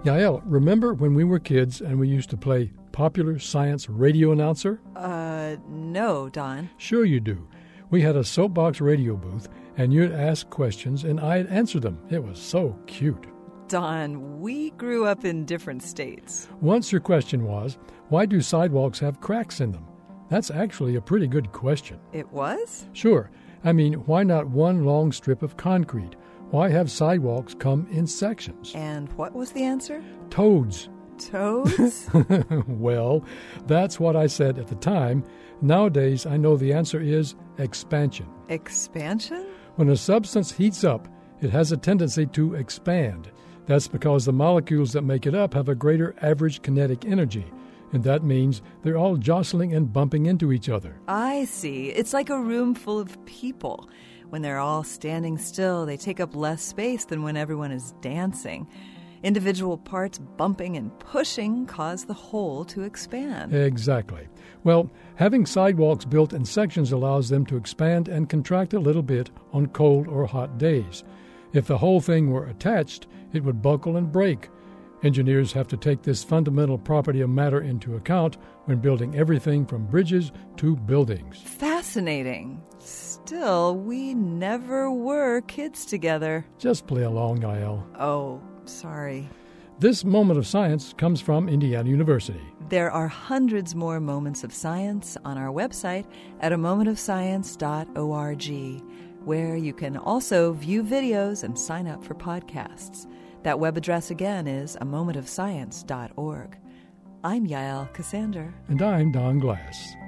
Yael, remember when we were kids and we used to play popular science radio announcer? No, Don. Sure you do. We had a soapbox radio booth, and you'd ask questions, and I'd answer them. It was so cute. Don, we grew up in different states. Once your question was, why do sidewalks have cracks in them? That's actually a pretty good question. It was? Sure. I mean, why not one long strip of concrete? Why have sidewalks come in sections? And what was the answer? Toads. Toads? Well, that's what I said at the time. Nowadays, I know the answer is expansion. Expansion? When a substance heats up, it has a tendency to expand. That's because the molecules that make it up have a greater average kinetic energy, and that means they're all jostling and bumping into each other. I see. It's like a room full of people. When they're all standing still, they take up less space than when everyone is dancing. Individual parts bumping and pushing cause the whole to expand. Exactly. Well, having sidewalks built in sections allows them to expand and contract a little bit on cold or hot days. If the whole thing were attached, it would buckle and break. Engineers have to take this fundamental property of matter into account when building everything from bridges to buildings. Fascinating. Still, we never were kids together. Just play along, Yael. Oh, sorry. This moment of science comes from Indiana University. There are hundreds more moments of science on our website at amomentofscience.org, where you can also view videos and sign up for podcasts. That web address again is amomentofscience.org. I'm Yael Cassander. And I'm Don Glass.